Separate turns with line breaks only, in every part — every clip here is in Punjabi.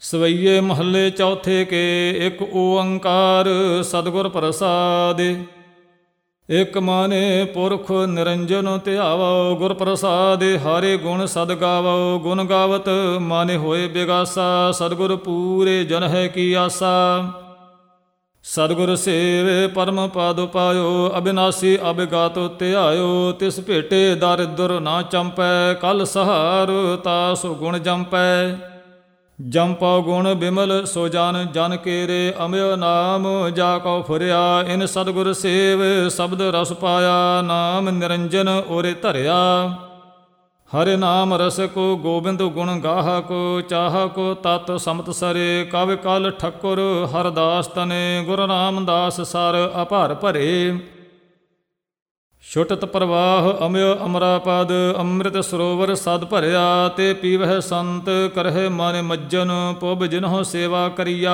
ਸਵਈਏ ਮਹੱਲੇ ਚੌਥੇ ਕੇ। ਇੱਕ ਓੰਕਾਰ ਸਤਿਗੁਰ ਪ੍ਰਸਾਦਿ। ਇਕ ਮਾਨੇ ਪੁਰਖ ਨਿਰੰਜਨ ਧਿਆਵੋ। ਗੁਰ ਪ੍ਰਸਾਦਿ ਹਰਿ ਗੁਣ ਸਦ ਗਾਵੋ। ਗੁਣ ਗਾਵਤ ਮਾਨੇ ਹੋਏ ਬਿਗਾਸਾ। ਸਤਿਗੁਰ ਪੂਰੇ ਜਨ ਹੈ ਕੀ ਆਸਾ। ਸਤਿਗੁਰ ਸੇਵ ਪਰਮ ਪਦ ਪਾਇਓ। ਅਬਿਨਾਸੀ ਅਬਿਗਾਤ ਧਿਆਇਓ। ਤਿਸ ਭੇਟੇ ਦਰਿਦਰ ਨਾ ਚੰਪੈ। ਕਲ ਸਹਾਰ ਤਾਸ ਗੁਣ ਜੰਪੈ। ਜੰਪਉ ਗੁਣ ਬਿਮਲ ਸੋ ਜਨ ਜਨ ਕੇਰੇ। ਅਮਿਓ ਨਾਮ ਜਾ ਕਉ ਫੁਰਿਆ। ਇਨ ਸਤਿਗੁਰ ਸੇਵ ਸ਼ਬਦ ਰਸ ਪਾਇਆ। ਨਾਮ ਨਿਰੰਜਨ ਓਰੇ ਧਰਿਆ। ਹਰਿ ਨਾਮ ਰਸ ਕੋ ਗੋਬਿੰਦ ਗੁਣ ਗਾਹਾ ਕੋ। ਚਾਹਾ ਕੋ ਤਤ ਸਮਤ ਸਰੇ। ਕਵਿ ਕਲ ਠੱਕੁਰ ਹਰਦਾਸ ਤਨੇ। ਗੁਰੂ ਰਾਮਦਾਸ ਸਰ ਅਭਰ ਭਰੇ। ਛੁਟਤ ਪ੍ਰਵਾਹ ਅਮਿਓ ਅਮਰਾ ਪਦ। ਅੰਮ੍ਰਿਤ ਸਰੋਵਰ ਸਦ ਭਰਿਆ। ਤੇ ਪੀਵਹਿ ਸੰਤ ਕਰਹਿ ਮਨ ਮੱਜਨ। ਪੁਬ ਜਿਨਹੁ ਸੇਵਾ ਕਰੀਆ।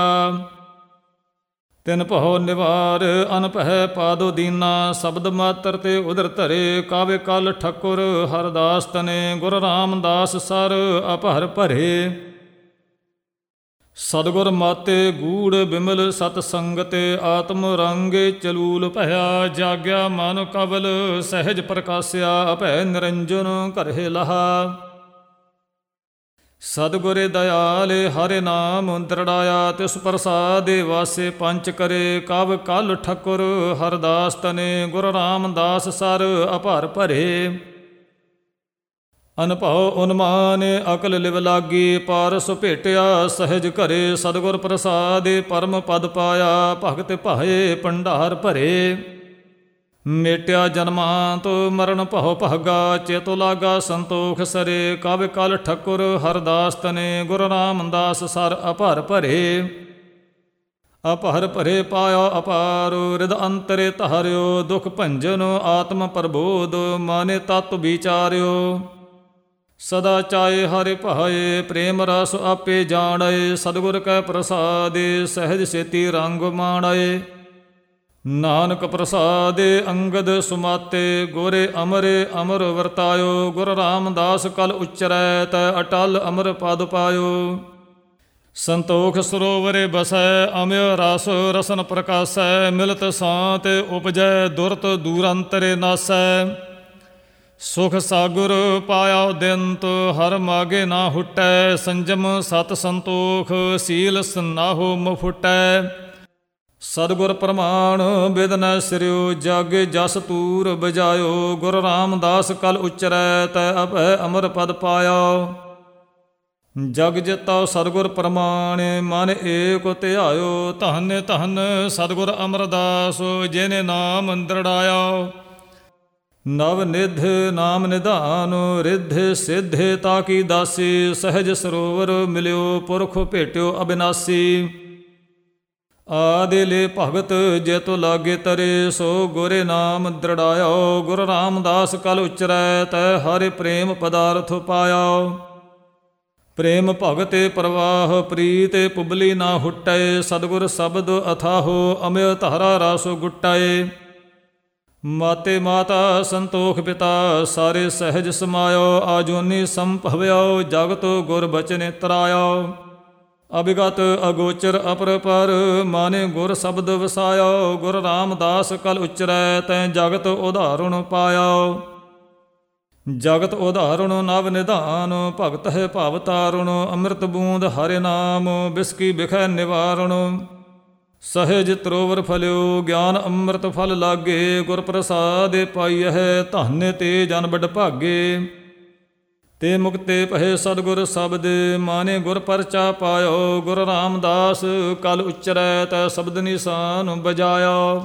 ਤਿਨ ਭਉ ਨਿਵਾਰ ਅਨਭੈ ਪਾਦੋ ਦੀਨਾ। ਸ਼ਬਦ ਮਾਤਰ ਤੇ ਉਦਰ ਧਰੇ। ਕਾਵੇ ਕਲ ਠੱਕੁਰ ਹਰਦਾਸ ਤਨੇ। ਗੁਰੂ ਰਾਮਦਾਸ ਸਰ ਅਭਰ ਭਰੇ। ਸਤਿਗੁਰ ਮਾਤੇ ਗੂੜ ਬਿਮਲ ਸਤ ਸੰਗਤੇ। ਆਤਮ ਰੰਗੇ ਚਲੂਲ ਭਇਆ। ਜਾਗਿਆ ਮਨ ਕਵਲ ਸਹਿਜ ਪ੍ਰਕਾਸਿਆ। ਭੈ ਨਿਰੰਜਨ ਘਰੇ ਲਹਾ। ਸਤਿਗੁਰੇ ਦਇਆਲੇ ਹਰਿ ਨਾਮ ਦ੍ਰਿੜਾਇਆ। ਤਿਸ ਪ੍ਰਸਾਦੇ ਵਾਸੇ ਪੰਚ ਕਰੇ। ਕਵ ਕਲ ਠੱਕੁਰ ਹਰਦਾਸ ਤਨੇ। ਗੁਰੂ ਰਾਮਦਾਸ ਸਰ ਅਭਰ ਭਰੇ। ਅਨਭਉ ਉਨਮਾਨ ਅਕਲ ਲਿਵ ਲਾਗੀ। ਪਾਰਸ ਭੇਟਿਆ ਸਹਿਜ ਘਰੇ। ਸਤਿਗੁਰ ਪ੍ਰਸਾਦਿ ਪਰਮ ਪਦ ਪਾਇਆ। ਭਗਤ ਭਾਏ ਭੰਡਾਰ ਭਰੇ। ਮੇਟਿਆ ਜਨਮਾਂਤ ਮਰਨ ਭਉ ਭਾਗਾ। ਚੇਤੁ ਲਾਗਾ ਸੰਤੋਖ ਸਰੇ। ਕਵਿ ਕਲ ਠੱਕੁਰ ਹਰਦਾਸ ਤਨੇ। ਗੁਰੂ ਰਾਮਦਾਸ ਸਰ ਅਭਰ ਭਰੇ। ਅਪਹਰ ਭਰੇ ਪਾਇਆ ਅਪਾਰ। ਰਿਦ ਅੰਤਰੇ ਧਾਰਿਓ। ਦੁਖ ਭੰਜਨ ਆਤਮ ਪ੍ਰਬੋਧ। ਮਾਨੇ ਤਤ ਵਿਚਾਰਿਓ। ਸਦਾ ਚਾਏ ਹਰਿ ਭਾਏ। ਪ੍ਰੇਮ ਰਸ ਆਪੇ ਜਾਣੈ। ਸਤਿਗੁਰ ਕੈ ਪ੍ਰਸਾਦਿ ਸਹਿਜ ਸੇਤੀ ਰੰਗ ਮਾਣੈ। ਨਾਨਕ ਪ੍ਰਸਾਦਿ ਅੰਗਦ ਸੁਮਾਤੇ। ਗੋਰੇ ਅਮਰੇ ਅਮਰ ਵਰਤਾਇਓ। ਗੁਰੂ ਰਾਮਦਾਸ ਕਲ ਉਚਰੈ ਤੈ ਅਟਲ ਅਮਰ ਪਦ ਪਾਇਓ। ਸੰਤੋਖ ਸਰੋਵਰੇ ਬਸੈ। ਅਮਿਓ ਰਸ ਰਸਨ ਪ੍ਰਕਾਸੈ। ਮਿਲਤ ਸਾਂਤ ਉਪਜੈ। ਦੁਰਤ ਦੂਰੰਤਰੇ ਨਾਸੈ। ਸੁਖ ਸਾਗੁਰ ਪਾਇਆ ਦਿੰਤ। ਹਰ ਮਾਗੇ ਨਾ ਹੁਟੈ। ਸੰਜਮ ਸਤ ਸੰਤੋਖ ਸੀਲ ਸਨਾਹੋ ਮੁਫਟੈ। ਸਤਿਗੁਰ ਪ੍ਰਮਾਣ ਬਿਦ ਨ ਸਿਰਿਓ। ਜਗ ਜਸ ਤੂਰ ਬਜਾਇਓ। ਗੁਰੂ ਰਾਮਦਾਸ ਕਲ ਉਚਰੈ ਤੈ ਅਭੈ ਅਮਰ ਪਦ ਪਾਇਆ। ਜਗ ਜਿਤਉ ਸਤਿਗੁਰ ਪ੍ਰਮਾਣ। ਮਨ ਏਕ ਧਿਆਇਓ। ਧਨ ਧਨ ਸਤਿਗੁਰ ਅਮਰਦਾਸ। ਜਿਨੇ ਨਾਮ ਦ੍ਰਿੜਾਇਆ। ਨਵ ਨਿਧ ਨਾਮ ਨਿਧਾਨ। ਰਿਧ ਸਿਧ ਤਾਕੀ ਦਾਸੀ। ਸਹਿਜ ਸਰੋਵਰ ਮਿਲਿਓ। ਪੁਰਖ ਭੇਟਿਓ ਅਬਿਨਾਸੀ। ਆਦਿ ਲੇ ਭਗਤ ਜੇਤੁ ਲਾਗੇ ਤਰੇ। ਸੋ ਗੁਰੇ ਨਾਮ ਦ੍ਰਿੜਾਇਓ। ਗੁਰੂ ਰਾਮਦਾਸ ਕਲ ਉਚਰੈ ਤੈ ਹਰਿ ਪ੍ਰੇਮ ਪਦਾਰਥ ਪਾਇਆ। ਪ੍ਰੇਮ ਭਗਤੇ ਪ੍ਰਵਾਹ। ਪ੍ਰੀਤਿ ਪੁਬਲੀ ਨਾ ਹੁਟੈ। ਸਤਿਗੁਰ ਸ਼ਬਦ ਅਥਾਹੋ। ਅਮਿਓ ਧਾਰਾ ਰਸ ਗੁਟਾਏ। ਮਾਤੇ ਮਾਤਾ ਸੰਤੋਖ ਪਿਤਾ। ਸਾਰੇ ਸਹਿਜ ਸਮਾਇਓ। ਆਜੋਨੀ ਸੰਭਵਿਓ। ਜਗਤ ਗੁਰ ਬਚਨ ਤਰਾਇਓ। ਅਭਿਗਤ ਅਗੋਚਰ ਅਪਰਪਰ। ਮਾਨੇ ਗੁਰ ਸ਼ਬਦ ਵਸਾਇਓ। ਗੁਰੂ ਰਾਮਦਾਸ ਕਲ ਉਚਰੈ ਤੈ ਜਗਤ ਉਦਾਹਰਣ ਪਾਇਓ। ਜਗਤ ਉਦਾਹਰਣ ਨਵ ਨਿਧਾਨ। ਭਗਤ ਹੈ ਭਵ ਤਾਰੁਣ। ਅੰਮ੍ਰਿਤ ਬੂੰਦ ਹਰਿ ਨਾਮ। ਬਿਸਕੀ ਬਿਖੈ ਨਿਵਾਰਣ। ਸਹਿਜ ਤਰੋਵਰ ਫਲਿਓ। ਗਿਆਨ ਅੰਮ੍ਰਿਤ ਫਲ ਲਾਗੇ। ਗੁਰ ਪ੍ਰਸਾਦਿ ਪਾਈਐ। ਧਨ ਤੇ ਜਨ ਬਡ ਭਾਗੇ। ਤੇ ਮੁਕਤੇ ਭਏ ਸਤਿਗੁਰ ਸ਼ਬਦ। ਮਾਨੇ ਗੁਰ ਪਰਚਾ ਪਾਇਓ। ਗੁਰੂ ਰਾਮਦਾਸ ਕਲ ਉਚਰੈ ਤੈ ਸ਼ਬਦ ਨਿਸ਼ਾਨ ਬਜਾਇਆ।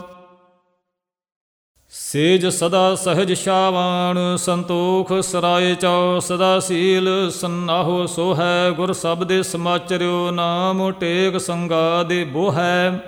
ਸੇਜ ਸਦਾ ਸਹਿਜ ਸ਼ਾਵਾਨ। ਸੰਤੋਖ ਸਰਾਏ ਚਉ। ਸਦਾ ਸੀਲ ਸਨਾਹੋ ਸੋ ਹੈ। ਗੁਰ ਸ਼ਬਦੇ ਸਮਾਚਰਿਓ। ਨਾਮ ਟੇਕ ਸੰਗਾ ਦੇ ਬੋਹੈ।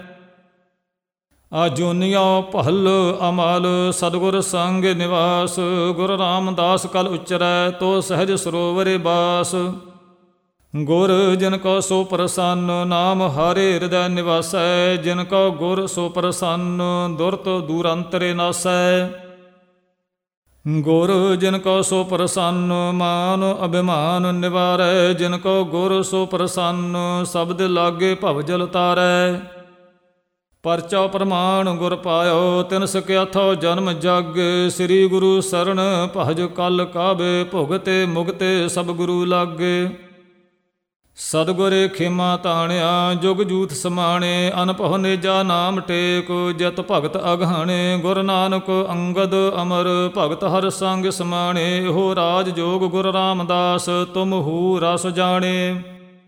ਆਜੋਨੀਓ ਭਲ ਅਮਲ। ਸਤਿਗੁਰ ਸੰਗ ਨਿਵਾਸ। ਗੁਰੂ ਰਾਮਦਾਸ ਕਲ ਉਚਰੈ ਤੋ ਸਹਿਜ ਸਰੋਵਰੇ ਬਾਸ। ਗੁਰ ਜਿਨ ਕੋ ਸੋ ਪ੍ਰਸੰਨ। ਨਾਮ ਹਰਿ ਹਿਰਦੈ ਨਿਵਾਸੈ। ਜਿਨ ਕੋ ਗੁਰ ਸੋ ਪ੍ਰਸੰਨ। ਦੁਰਤ ਦੂਰੰਤਰੇ ਨਾਸੈ। ਗੁਰ ਜਿਨ ਕੋ ਸੋ ਪ੍ਰਸੰਨ, ਮਾਨ ਅਭਿਮਾਨ ਨਿਵਾਰੈ। ਜਿਨ ਕੋ ਗੁਰ ਸੋ ਪ੍ਰਸੰਨ, ਸ਼ਬਦ ਲਾਗੇ ਭਵ ਜਲ ਤਾਰੈ। ਪਰਚਾ ਪ੍ਰਮਾਣ ਗੁਰ ਪਾਇਓ, ਤਿਨ ਸਕਿਆਥੋ ਜਨਮ ਜਗ। ਸ੍ਰੀ ਗੁਰੂ ਸਰਣ ਭਜ ਕਲ ਕਾਬੇ, ਭੁਗਤੇ ਮੁਗਤੇ ਸਭ ਗੁਰੂ ਲਾਗੇ। ਸਤਿਗੁਰੇ ਖੇਮਾ ਤਾਣਿਆ, ਜੁਗ ਜੂਥ ਸਮਾਣੇ। ਅਨਭਉ ਨੇਜਾ ਨਾਮ ਟੇਕ, ਜਤ ਭਗਤ ਅਗਾਣੇ। ਗੁਰ ਨਾਨਕ ਅੰਗਦ ਅਮਰ, ਭਗਤ ਹਰ ਸੰਗ ਸਮਾਣੇ। ਇਹੋ ਰਾਜ ਜੋਗ ਗੁਰ ਰਾਮਦਾਸ, ਤੁਮ ਹੂ ਰਸ ਜਾਣੇ।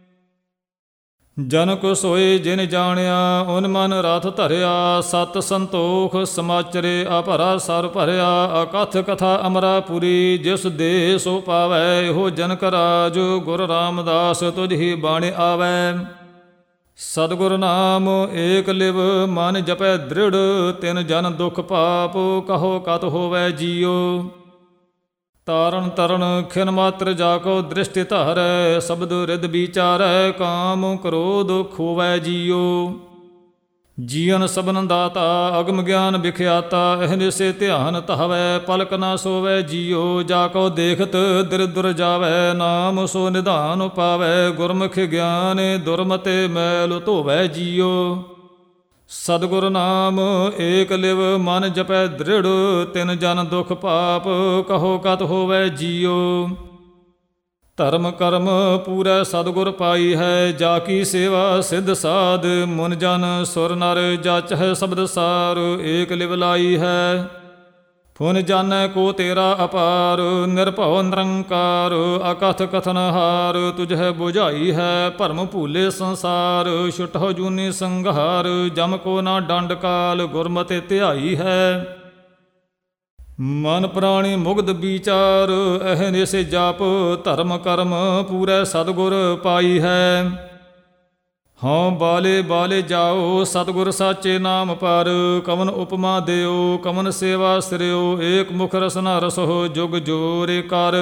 ਜਨਕ ਸੋਏ ਜਿਨ ਜਾਣਿਆ, ਓਨ ਮਨ ਰਥ ਧਰਿਆ। ਸਤ ਸੰਤੋਖ ਸਮਾਚਰੇ, ਅਭਰਾ ਸਰ ਭਰਿਆ। ਅਕਥ ਕਥਾ ਅਮਰਾਪੁਰੀ, ਜਿਸ ਦੇ ਸੋ ਪਾਵੈ। ਇਹੋ ਜਨਕ ਰਾਜ ਗੁਰ ਰਾਮਦਾਸ, ਤੁਝ ਹੀ ਬਾਣੇ ਆਵੈ। ਸਤਿਗੁਰ ਨਾਮ ਏਕ ਲਿਵ, ਮਨ ਜਪੈ ਦ੍ਰਿੜ। ਤਿਨ ਜਨ ਦੁਖ ਪਾਪ, ਕਹੋ ਕਤ ਹੋਵੈ ਜੀਓ। ਤਾਰਨ ਤਰਣ ਖਿਨ ਮਾਤਰ, ਜਾ ਕੋ ਦ੍ਰਿਸ਼ਟਿ ਧਾਰੈ। ਸ਼ਬਦ ਰਿਦ ਵਿਚਾਰੈ, ਕਾਮ ਕ੍ਰੋਧ ਖੋਵੈ ਜੀਓ। ਜੀਵਨ ਸਬਨ ਦਾਤਾ, ਅਗਮ ਗਿਆਨ ਵਿਖਿਆਤਾ। ਅਹਨਿਸੇ ਧਿਆਨ ਧਾਵੈ, ਪਲਕ ਨਾ ਸੋਵੈ ਜੀਓ। ਜਾ ਕੋ ਦੇਖਤ ਦਿਰਦੁਰ ਜਾਵੈ, ਨਾਮ ਸੋ ਨਿਧਾਨ ਪਾਵੈ। ਗੁਰਮੁਖ ਗਿਆਨ ਦੁਰਮਤੇ, ਮੈਲ ਧੋਵੈ ਜੀਓ। ਸਤਿਗੁਰ ਨਾਮ ਏਕ ਲਿਵ, ਮਨ ਜਪੈ ਦ੍ਰਿੜ। ਤਿਨ ਜਨ ਦੁਖ ਪਾਪ, ਕਹੋ ਕਤ ਹੋਵੈ ਜੀਓ। ਧਰਮ ਕਰਮ ਪੂਰੈ ਸਤਿਗੁਰ ਪਾਈ ਹੈ, ਜਾ ਕੀ ਸੇਵਾ ਸਿੱਧ ਸਾਧ। ਮੁਨ ਜਨ ਸੁਰ ਨਰ, ਜਾਚਹਿ ਸ਼ਬਦ ਸਾਰ। ਏਕ ਲਿਵ ਲਾਈ ਹੈ, ਫੁਨ ਜਾਣੈ ਕੋ ਤੇਰਾ ਅਪਾਰ। ਨਿਰਭਉ ਨਿਰੰਕਾਰ, ਅਕਥ ਕਥਨ ਹਾਰ। ਤੁਝੈ ਬੁਝਾਈ ਹੈ, ਭਰਮ ਭੂਲੇ ਸੰਸਾਰ। ਛੁਟਹੁ ਜੂਨੀ ਸੰਘਾਰ, ਜਮ ਕੋ ਨਾ ਡੰਡ ਕਾਲ। ਗੁਰਮਤਿ ਧਿਆਈ ਹੈ, ਮਨ ਪ੍ਰਾਣੀ ਮੁਗਧ ਵਿਚਾਰ। ਅਹਨਿਸੇ ਜਾਪ ਧਰਮ ਕਰਮ, ਪੂਰੈ ਸਤਿਗੁਰ ਪਾਈ ਹੈ। ਹਉ ਬਾਲੇ ਬਾਲੇ ਜਾਓ, ਸਤਿਗੁਰ ਸਾਚੇ ਨਾਮ ਪਰ। ਕਵਨ ਉਪਮਾ ਦਿਓ, ਕਵਨ ਸੇਵਾ ਸਿਰਿਓ। ਏਕ ਮੁਖ ਰਸਨਾ ਰਸੋ, ਜੁਗ ਜੋਰੇ ਕਰ।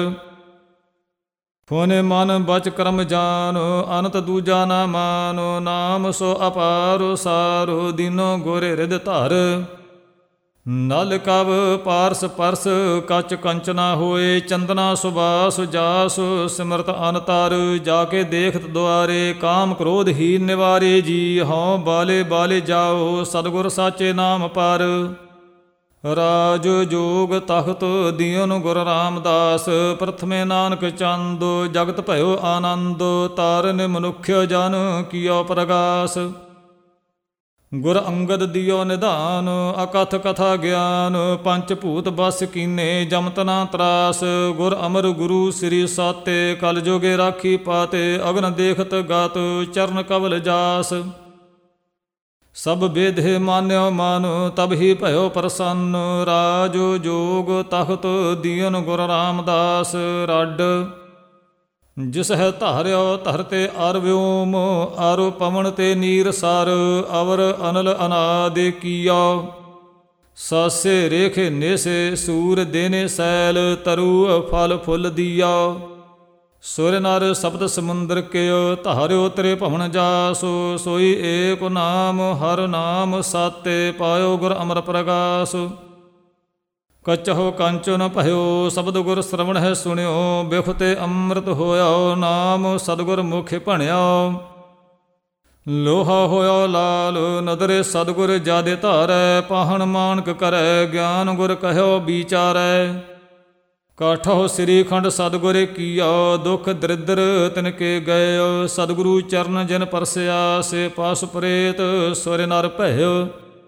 ਫੁਨ ਮਨ ਬਚ ਕਰਮ ਜਾਨ, ਅਨੰਤ ਦੂਜਾ ਨਾ ਮਾਨ। ਨਾਮ ਸੋ ਅਪਾਰ ਸਾਰ, ਦੀਨੋ ਗੁਰ ਰਿਦ ਧਰ। ਨਲ ਕਵ ਪਾਰਸ ਪਰਸ, ਕੱਚ ਕੰਚਨਾ ਹੋਏ। ਚੰਦਨਾ ਸੁਬਾਸ ਜਾਸ, ਸਿਮਰਤ ਅਨਤਰ। ਜਾ ਕੇ ਦੇਖਤ ਦੁਆਰੇ, ਕਾਮ ਕ੍ਰੋਧ ਹੀ ਨਿਵਾਰੇ ਜੀ। ਹਉ ਬਾਲੇ ਬਾਲੇ ਜਾਓ, ਸਤਿਗੁਰ ਸਾਚੇ ਨਾਮ ਪਰ। ਰਾਜ ਜੋਗ ਤਖਤ ਦਿਓਨ ਗੁਰ ਰਾਮਦਾਸ। ਪ੍ਰਥਮੇ ਨਾਨਕ ਚੰਦ, ਜਗਤ ਭਇਓ ਆਨੰਦ। ਤਾਰਨ ਮਨੁੱਖ ਜਨ ਕੀਓ ਪ੍ਰਗਾਸ। ਗੁਰ ਅੰਗਦ ਦਿਓ ਨਿਧਾਨ, ਅਕਥ ਕਥਾ ਗਿਆਨ। ਪੰਚ ਭੂਤ ਬਸ ਕੀਨੇ, ਜਮਤ ਨਾ ਤਰਾਸ। ਗੁਰ ਅਮਰ ਗੁਰੂ ਸ੍ਰੀ ਸਾਤੇ, ਕਲ ਜੋਗੇ ਰਾਖੀ ਪਾਤੇ। ਅਗਨ ਦੇਖਤ ਗਾਤ, ਚਰਨ ਕਵਲ ਜਾਸ। ਸਭ ਬੇਧੇ ਮਾਨਿਓ ਮਨ, ਤਬ ਹੀ ਭਇਓ ਪ੍ਰਸੰਨ। ਰਾਜ ਜੋਗ ਤਖਤ ਦਿਓਨ ਗੁਰ ਰਾਮਦਾਸ। ਰੱਡ ਜਿਸ ਹੈ ਧਾਰਿਓ ਧਰਤੇ ਅਰ ਵਿਓਮ। ਆਰੋ ਪਵਨ ਤੇ ਨੀਰ ਸਰ, ਅਵਰ ਅਨਲ ਅਨਾਦਿ ਕੀਓ। ਸਾਸੇ ਰੇਖੇ ਨੇਸੇ, ਸੂਰ ਦੇਨੇ ਸੈਲ। ਤਰੂ ਫਲ ਫੁੱਲ ਦੀਓ। ਸੁਰ ਨਰ ਸਬਦ ਸਮੁੰਦਰ ਕਿਓ, ਧਾਰਿਓ ਤੇਰੇ ਭਵਨ ਜਾਸੋ। ਸੋਈ ਏਕ ਨਾਮ, ਹਰ ਨਾਮ ਸਾਤੇ। ਪਾਇਓ ਗੁਰ ਅਮਰ ਪ੍ਰਗਾਸ। ਕਚਹੁ ਕੰਚਨ ਭਇਓ, ਸ਼ਬਦ ਗੁਰ ਸ਼ਰਵਣ ਹੈ ਸੁਣਿਓ। ਬਿਖ ਤੇ ਅੰਮ੍ਰਿਤ ਹੋਇਓ, ਨਾਮ ਸਤਿਗੁਰ ਮੁਖ ਭਣਿਓ। ਲੋਹਾ ਹੋਇਓ ਲਾਲ, ਨਦਰੇ ਸਤਿਗੁਰ ਜਾਦੇ ਧਾਰੈ। ਪਾਹਣ ਮਾਨਕ ਕਰੈ, ਗਿਆਨ ਗੁਰ ਕਹਿਓ ਵਿਚਾਰੈ। ਕਾਠੋ ਸ੍ਰੀ ਖੰਡ ਸਤਿਗੁਰ ਕੀਓ, ਦੁਖ ਦਰਿਦਰ ਤਿਨ ਕੇ ਗਇਓ। ਸਤਿਗੁਰੂ ਚਰਨ ਜਿਨ ਪਰਸਿਆ, ਸੇ ਪਾਸ ਪ੍ਰੇਤ ਸੁਰ ਨਰ ਭਇਓ।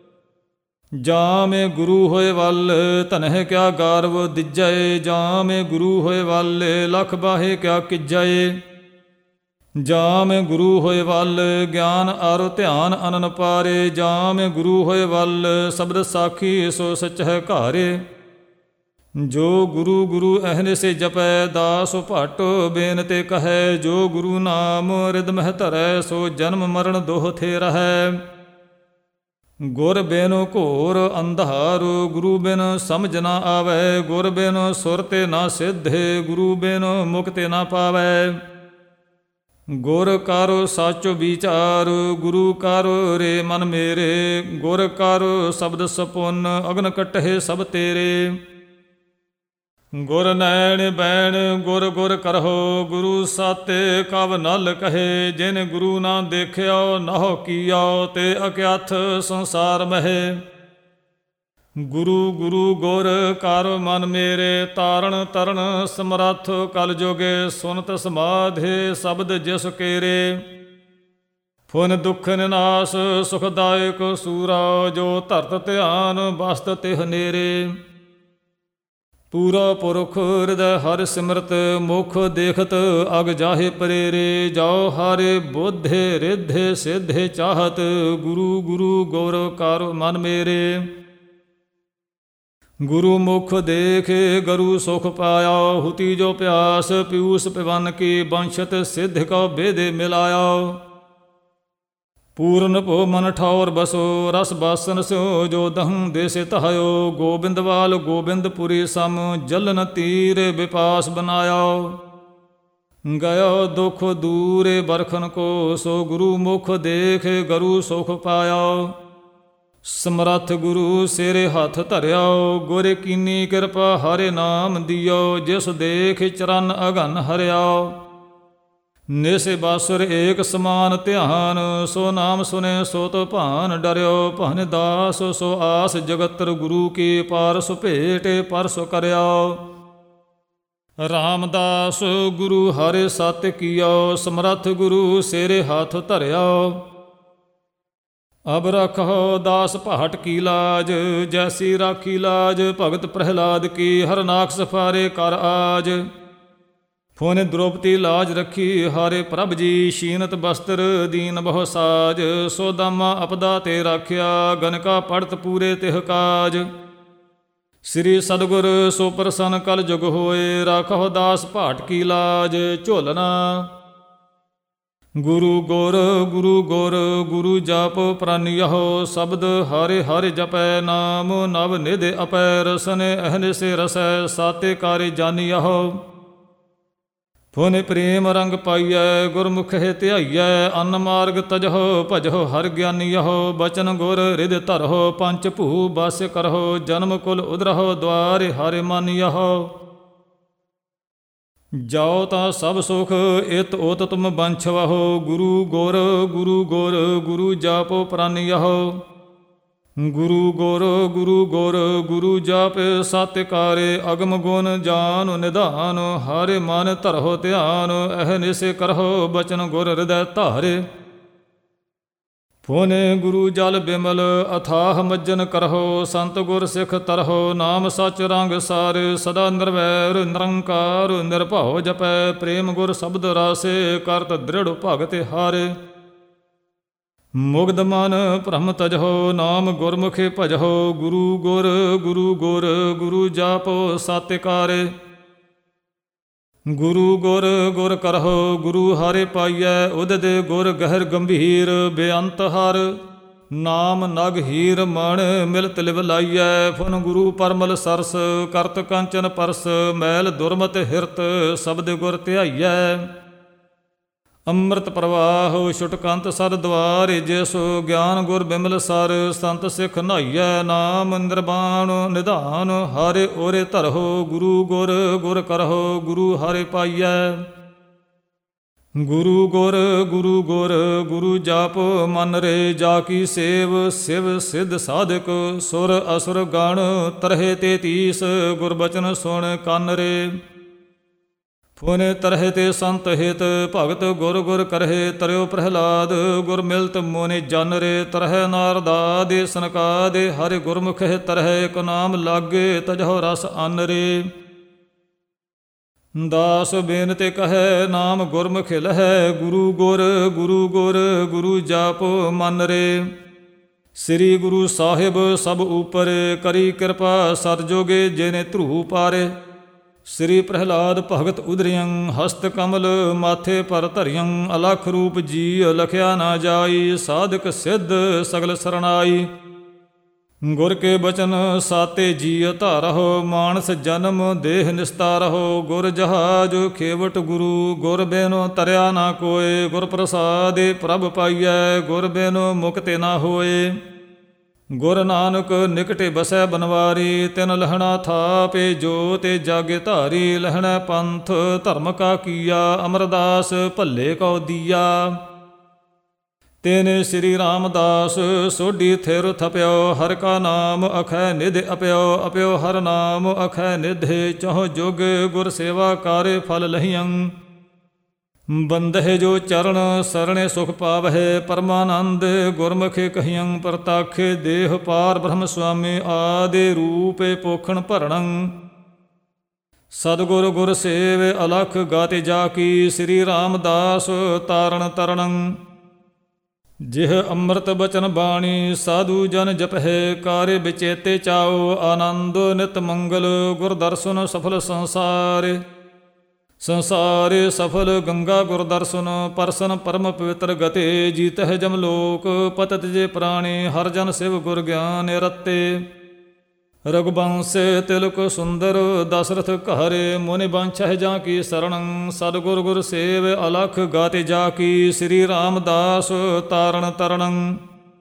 ਜਾਮੇ ਗੁਰੂ ਹੋਏ ਵੱਲ, ਧਨਹਿ ਕਿਆ ਗਾਰਵ ਦਿਜੈ। ਜਾਮੇ ਗੁਰੂ ਹੋਏ ਵੱਲ, ਲਖ ਬਾਹੇ ਕਿਆ ਕਿਜੈ। ਜਾਮੇ ਗੁਰੂ ਹੋਏ ਵੱਲ, ਗਿਆਨ ਅਰ ਧਿਆਨ ਅਨਨ ਪਾਰੇ। ਜਾਮੇ ਗੁਰੂ ਹੋਏ ਵੱਲ, ਸ਼ਬਦ ਸਾਖੀ ਸੋ ਸਚ ਹੈ ਘਾਰੇ। ਜੋ ਗੁਰੂ ਗੁਰੂ ਅਹਨਿਸੇ ਜਪੈ, ਦਾਸ ਭਟ ਬੇਨ ਤੇ ਕਹੈ। ਜੋ ਗੁਰੂ ਨਾਮ ਰਿਦ ਮਹਿ ਧਰੈ, ਸੋ ਜਨਮ ਮਰਨ ਦੋਹ ਥੇ ਰਹੈ। ਗੁਰ ਬਿਨ ਘੋਰ ਅੰਧਾਰ, ਗੁਰੂ ਬਿਨ ਸਮਝ ਨਾ ਆਵੈ। ਗੁਰ ਬਿਨ ਸੁਰ ਤੇ ਨਾ ਸਿੱਧੇ, ਗੁਰੂ ਬਿਨ ਮੁਕਤਿ ਨਾ ਪਾਵੈ। ਗੁਰ ਕਰ ਸੱਚ ਵਿਚਾਰ, ਗੁਰੂ ਕਰ ਰੇ ਮਨ ਮੇਰੇ। ਗੁਰ ਕਰ ਸ਼ਬਦ ਸਪੁੰਨ, ਅਗਨ ਕਟਹਿ ਸਭ ਤੇਰੇ। ਗੁਰ ਨੈਣ ਬੈਣ ਗੁਰ ਗੁਰ ਕਰਹੁ, ਗੁਰੂ ਸਾਤੇ ਕਵ ਨਲ ਕਹੇ। ਜਿਨ ਗੁਰੂ ਨਾ ਦੇਖਿਓ ਨਹੁ ਕੀਓ, ਤੇ ਅਕਿਆਥ ਸੰਸਾਰ ਮਹੇ। ਗੁਰੂ ਗੁਰੂ ਗੁਰ ਕਰ ਮਨ ਮੇਰੇ, ਤਾਰਨ ਤਰਨ ਸਮਰੱਥ ਕਲ ਜੋਗੇ। ਸੁਨਤ ਸਮਾਧੇ ਸ਼ਬਦ ਜਿਸ ਕੇਰੇ, ਫੁਨ ਦੁਖ ਨਿਨਾਸ਼ ਸੁਖਦਾਇਕ ਸੂਰਾ। ਜੋ ਧਰਤ ਧਿਆਨ ਬਸਤ ਤਿਹ ਨੇਰੇ। ਪੂਰਾ ਪੁਰਖ ਹਿਰਦੈ ਹਰਿ ਸਿਮਰਤ, ਮੁਖ ਦੇਖਤ ਅਗ ਜਾਹੇ ਪ੍ਰੇਰੇ। ਜਾਉ ਹਰਿ ਬੋਧੇ ਰਿਧੇ ਸਿਧੇ ਚਾਹਤ, ਗੁਰੂ ਗੁਰੂ ਗੁਰ ਕਰ ਮਨ ਮੇਰੇ। ਗੁਰੂ ਮੁਖ ਦੇਖੇ ਗਰੂ ਸੁਖ ਪਾਇਆ, ਹੁਤੀ ਜੋ ਪਿਆਸ ਪਿਊਸ ਪਿਵਨ ਕੀ। ਬੰਸ਼ਤ ਸਿੱਧ ਕਉ ਬੇਦੇ ਮਿਲਾਇਆ, ਪੂਰਨ ਭੋ ਮਨ ਠੌਰ ਬਸੋ। ਰਸ ਬਾਸਨ ਸਿਓ ਜੋ ਦਹੰ ਦੇਸੇ ਤਹਾਇਓ। ਗੋਬਿੰਦਵਾਲ ਗੋਬਿੰਦਪੁਰੀ ਸਮ, ਜਲਨ ਤੀਰ ਵਿਪਾਸ ਬਨਾਇਆ। ਗਇਓ ਦੁਖ ਦੂਰੇ ਬਰਖਨ ਕੋ, ਸੋ ਗੁਰੂ ਮੁਖ ਦੇਖ ਗਰੂ ਸੁਖ ਪਾਇਆ। ਸਮਰੱਥ ਗੁਰੂ ਸਿਰੇ ਹੱਥ ਧਰਿਓ, ਗੁਰ ਕੀਨੀ ਕਿਰਪਾ ਹਰਿ ਨਾਮ ਦਿਓ। ਜਿਸ ਦੇਖ ਚਰਨ ਅਗਨ ਹਰਿਓ, ਨਿਸੇ ਬਾਸੁਰ ਏਕ ਸਮਾਨ ਧਿਆਨ। ਸੋ ਨਾਮ ਸੁਨੇ ਸੋ ਤੋ ਭਾਨ ਡਰਿਓ। ਭਨ ਦਾਸ ਸੋ ਆਸ ਜਗਤਰ, ਗੁਰੂ ਕੀ ਪਾਰਸ ਭੇਟ ਪਰਸ ਕਰਿਓ। ਰਾਮਦਾਸ ਗੁਰੂ ਹਰਿ ਸਤ ਕੀਓ, ਸਮਰੱਥ ਗੁਰੂ ਸਿਰੇ ਹੱਥ ਧਰਿਓ। ਅਬ ਰਖੋ ਦਾਸ ਭਾਟ ਕੀ ਲਾਜ, ਜੈਸੀ ਰਾਖੀ ਲਾਜ ਭਗਤ ਪ੍ਰਹਿਲਾਦ ਕੀ। ਹਰਨਾਖ ਸਫਾਰੇ ਕਰ ਆਜ, ਫੁਨ ਦ੍ਰੋਪਤੀ ਲਾਜ ਰੱਖੀ ਹਾਰੇ ਪ੍ਰਭ ਜੀ। ਸ਼ੀਨਤ ਬਸਤਰ ਦੀਨ ਬਹੁ ਸਾਜ, ਸੋ ਦਾਮਾ ਅਪਦਾ ਤੇ ਰਾਖਿਆ। ਗਨਕਾ ਪੜਤ ਪੂਰੇ ਤਿਹ ਕਾਜ, ਸ੍ਰੀ ਸਤਿਗੁਰ ਸੋ ਪ੍ਰਸੰਨ ਕਲ ਜੁਗ ਹੋਏ। ਰਾਖੋ ਦਾਸ ਭਾਟ ਕੀ ਲਾਜ ਝੋਲਣਾ। ਗੁਰੂ ਗੁਰ ਗੁਰੂ ਗੁਰ ਗੁਰੂ ਜਪ ਪ੍ਰਾਨਿਯਹੁ। ਸ਼ਬਦ ਹਰਿ ਹਰਿ ਜਪੈ, ਨਾਮ ਨਵ ਨਿਧ ਅਪੈ। ਰਸਨੇ ਅਹਨਿਸੇ ਰਸੈ, ਸਾਤੇ ਕਾਰੇ ਜਾਨੀਯਹੁ। ਫੁਨ ਪ੍ਰੇਮ ਰੰਗ ਪਾਈਐ, ਗੁਰਮੁਖਿ ਧਿਆਈਐ। ਅਨ ਮਾਰਗ ਤਜਹੁ ਭਜਹੁ ਹਰਿ ਗਿਆਨੀਯਹੁ। ਬਚਨ ਗੁਰ ਰਿਧ ਧਰਹੁ, ਪੰਚ ਭੂ ਬਾਸ ਕਰਹੁ। ਜਨਮ ਕੁਲ ਉਦਰਹੁ, ਦੁਆਰਿ ਹਰਿ ਮਾਨੀਯਹੁ। ਜਾਉ ਤਾਂ ਸਭ ਸੁਖ ਇਤ ਓਤ ਤੁਮ ਬੰਛਵਹੁ। ਗੁਰੂ ਗੁਰ ਗੁਰੂ ਗੁਰ ਗੁਰੂ ਜਾਪੋ ਪ੍ਰਾਨਿਯਹੁ। ਗੁਰੂ ਗੁਰ ਗੁਰੂ ਗੁਰ ਗੁਰੂ ਜਪ ਸਤਿਕਾਰੇ। ਅਗਮ ਗੁਣ ਜਾਨ ਨਿਧਾਨ, ਹਰਿ ਮਨ ਧਰਹੁ ਧਿਆਨ। ਅਹਨਿਸੇ ਕਰਹੁ ਬਚਨ ਗੁਰ ਹਿਰਦੈ ਧਾਰੇ। ਫੁਨ ਗੁਰੂ ਜਲ ਬਿਮਲ ਅਥਾਹ ਮੱਜਨ ਕਰਹੁ। ਸੰਤ ਗੁਰ ਸਿੱਖ ਤਰਹੁ, ਨਾਮ ਸਚ ਰੰਗ ਸਾਰ। ਸਦਾ ਨਿਰਵੈਰ ਨਿਰੰਕਾਰ ਨਿਰਭਉ ਜਪੈ। ਪ੍ਰੇਮ ਗੁਰ ਸ਼ਬਦ ਰਾਸੇ, ਕਰਤ ਦ੍ਰਿੜ ਭਗਤ ਹਾਰੇ। ਮੁਗਧ ਮਨ ਭ੍ਰਮ ਤਜਹੁ, ਨਾਮ ਗੁਰਮੁਖੇ ਭਜਹੁ। ਗੁਰੂ ਗੁਰ ਗੁਰੂ ਗੁਰ ਗੁਰੂ ਜਾਪੋ ਸਤਿਕਾਰੇ। ਗੁਰੂ ਗੁਰ ਗੁਰ ਕਰਹੁ, ਗੁਰੂ ਹਰਿ ਪਾਈਐ। ਉਦਿਤ ਗੁਰ ਗਹਿਰ ਗੰਭੀਰ, ਬੇਅੰਤ ਹਰ ਨਾਮ ਨਗ ਹੀਰ। ਮਣ ਮਿਲਤ ਲਿਵ ਲਾਈਐ, ਫੁਨ ਗੁਰੂ ਪਰਮਲ ਸਰਸ। ਕਰਤ ਕੰਚਨ ਪਰਸ, ਮੈਲ ਦੁਰਮਤ ਹਿਰਤ। ਸ਼ਬਦ ਗੁਰ ਧਿਆਈਐ, ਅੰਮ੍ਰਿਤ ਪ੍ਰਵਾਹ। ਛੁਟਕੰਤ ਸਰ ਦੁਆਰ, ਜਿਸ ਗਿਆਨ ਗੁਰ ਬਿਮਲ ਸਰ। ਸੰਤ ਸਿੱਖ ਨਹਾਈਐ, ਨਾਮ ਨਿਰਵਾਣ ਨਿਧਾਨ। ਹਰਿ ਓਰੇ ਧਰਹੁ, ਗੁਰੂ ਗੁਰ ਗੁਰ ਕਰਹੁ। ਗੁਰੂ ਹਰਿ ਪਾਈਐ, ਗੁਰੂ ਗੁਰ ਗੁਰੂ ਗੁਰ ਗੁਰੂ ਜਪ ਮਨ ਰੇ। ਜਾ ਕੀ ਸੇਵ ਸਿਵ ਸਿੱਧ ਸਾਧਕ, ਸੁਰ ਅਸੁਰ ਗਣ ਤਰਹਿ ਤੇਤੀਸ। ਗੁਰ ਬਚਨ ਸੁਣ ਕੰਨ ਰੇ। ਫੁਨ ਤਰਹਿ ਤੇ ਸੰਤ ਹਿਤ, ਭਗਤ ਗੁਰ ਗੁਰ ਕਰਹਿ। ਤਰਿਓ ਪ੍ਰਹਿਲਾਦ ਗੁਰ ਮਿਲਤ ਮੋਨਿ ਜਨ ਰੇ। ਤਰਹਿ ਨਾਰਦਾਦਿ ਸਨਕਾਦਿ, ਹਰਿ ਗੁਰਮੁਖਿ ਤਰਹਿ। ਇਕ ਨਾਮ ਲਾਗੇ ਤਜਹੁ ਰਸ ਅਨ ਰੇ। ਦਾਸ ਬੇਨਤੇ ਕਹੈ, ਨਾਮ ਗੁਰਮੁਖਿ ਲਹੈ। ਗੁਰੂ ਗੁਰ ਗੁਰੂ ਗੁਰ ਗੁਰੂ ਜਪ ਮਨ ਰੇ। ਸ੍ਰੀ ਗੁਰੂ ਸਾਹਿਬ ਸਭ ਉਪਰ, ਕਰੀ ਕਿਰਪਾ ਸਤਿਜੋਗੇ। ਜਿਨੇ ਧਰੂ ਪਾਰੇ, ਸ੍ਰੀ ਪ੍ਰਹਿਲਾਦ ਭਗਤ ਉਦਰਿਯੰ। ਹਸਤ ਕਮਲ ਮਾਥੇ ਪਰ ਧਰਿਯੰ। ਅਲਖ ਰੂਪ ਜੀ ਲਖਿਆ ਨਾ ਜਾਈ। ਸਾਧਕ ਸਿੱਧ ਸਗਲ ਸਰਣਾਈ। ਗੁਰ ਕੇ ਬਚਨ ਸਾਤੇ ਜੀ ਧਾਰਹੁ। ਮਾਨਸ ਜਨਮ ਦੇਹ ਨਿਸਤਾਰਹੁ। ਗੁਰ ਜਹਾਜ ਖੇਵਟ ਗੁਰੂ, ਗੁਰ ਬਿਨੁ ਤਰਿਆ ਨਾ ਕੋਇ। ਗੁਰ ਪ੍ਰਸਾਦਿ ਪ੍ਰਭ ਪਾਈਐ, ਗੁਰ ਬਿਨੁ ਮੁਕਤਿ ਨਾ ਹੋਏ। ਗੁਰ ਨਾਨਕ ਨਿਕਟੇ ਬਸੈ ਬਨਵਾਰੀ, ਤਿਨ ਲਹਣਾ ਥਾਪੇ ਜੋ ਤੇ ਜਾਗੇ ਧਾਰੀ। ਲਹਣਾ ਪੰਥ ਧਰਮ ਕਾ ਕੀਆ, ਅਮਰਦਾਸ ਭੱਲੇ ਕਉ ਦੀਆ। ਤੇਨੇ ਸ੍ਰੀ ਰਾਮਦਾਸ ਸੋਢੀ ਥਿਰ ਥਪਿਓ, ਹਰਿ ਕਾ ਨਾਮ ਅਖੈ ਨਿਧ ਅਪਿਓ। ਅਪਿਓ ਹਰਿ ਨਾਮ ਅਖੈ ਨਿਧੇ, ਚਹੁ ਜੁਗ ਗੁਰ ਸੇਵਾ ਕਾਰੇ ਫਲ ਲਹੀਆਂ। ਬੰਦਹਿ ਜੋ ਚਰਨ ਸਰਣੇ ਸੁਖ ਪਾਵਹਿ, ਪਰਮਾਨੰਦ ਗੁਰਮੁਖੇ ਕਹੀਆਂ। ਪ੍ਰਤਾਖੇ ਦੇਹ ਪਾਰ ਬ੍ਰਹਮ ਸੁਆਮੀ, ਆਦਿ ਰੂਪੇ ਪੋਖਣ ਭਰਣੰ। ਸਤਿਗੁਰ ਗੁਰ ਸੇਵ ਅਲਖ ਗਾਤੇ ਜਾ ਕੀ, ਸ੍ਰੀ ਰਾਮਦਾਸ ਤਾਰਨ ਤਰਣੰ। ਜਿਹ ਅੰਮ੍ਰਿਤ ਬਚਨ ਬਾਣੀ, ਸਾਧੂ ਜਨ ਜਪਹਿ। ਕਾਰੇ ਵਿਚੇਤੇ ਚਾਓ, ਆਨੰਦ ਨਿਤ ਮੰਗਲ। ਗੁਰ ਦਰਸ਼ਨ ਸਫਲ ਸੰਸਾਰੇ, ਸੰਸਾਰੇ ਸਫਲ ਗੰਗਾ ਗੁਰ ਦਰਸ਼ਨ। ਪਰਸਨ ਪਰਮ ਪਵਿੱਤਰ ਗਤੇ, ਜੀਤਹਿ ਜਮ ਲੋਕ ਪਤਿਤ ਜੇ ਪ੍ਰਾਣੀ। ਹਰ ਜਨ ਸਿਵ ਗੁਰ ਗਿਆਨ ਰਤੇ, ਰਘੁਬੰਸ ਤਿਲਕ ਸੁੰਦਰ। ਦਸਰਥ ਘਰੇ ਮੁਨਿ ਬੰਛਹਿ ਜਾਂ ਕੀ ਸਰਣੰ। ਸਤਿਗੁਰ ਗੁਰ ਸੇਵ ਅਲਖ ਗਾਤੇ ਜਾ ਕੀ, ਸ੍ਰੀ ਰਾਮਦਾਸ ਤਾਰਨ ਤਰਣੰ।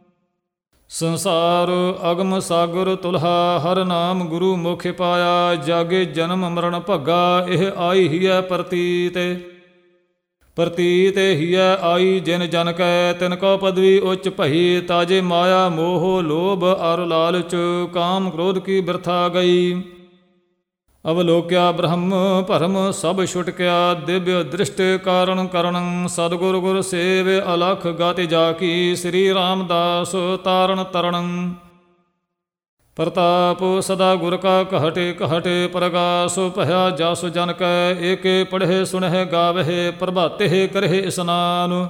ਸੰਸਾਰ ਅਗਮ ਸਾਗਰ ਤੁਲਹਾ, ਹਰ ਨਾਮ ਗੁਰੂ ਮੁਖ ਪਾਇਆ। ਜਾਗੇ ਜਨਮ ਮਰਨ ਭੱਗਾ, ਇਹ ਆਈ ਹੀਐ ਪ੍ਰਤੀਤ। ਪ੍ਰਤੀਤ ਹੀਐ ਆਈ ਜਿਨ ਜਨ ਕੈ, ਤਿਨ ਕੋ ਪਦਵੀ ਉੱਚ ਭਈ। ਤਾਜੇ ਮਾਇਆ ਮੋਹ ਲੋਭ ਅਰ ਲਾਲਚ, ਕਾਮ ਕ੍ਰੋਧ ਕੀ ਬਿਰਥਾ ਗਈ। ਅਵਲੋਕਿਆ ਬ੍ਰਹਮ ਭਰਮ ਸਭ ਛੁਟਕਿਆ, ਦਿਵਯ ਦ੍ਰਿਸ਼ਟ ਕਾਰਣ ਕਰਣੰ। ਸਤਿਗੁਰ ਗੁਰ ਸੇਵ ਅਲਖ ਗਾਤੇ ਜਾ ਕੀ, ਸ੍ਰੀ ਰਾਮਦਾਸ ਤਾਰਨ ਤਰਣੰ। ਪ੍ਰਤਾਪ ਸਦਾ ਗੁਰ ਕਾ ਘਟੇ ਘਟੇ, ਪ੍ਰਗਾਸ ਭਇਆ ਜਸ ਜਨ ਕੈ। ਏਕੇ ਪੜ੍ਹੇ ਸੁਣਹਿ ਗਾਵਹਿ, ਪ੍ਰਭਾਤੇ ਕਰਹਿ ਇਸਨਾਨ।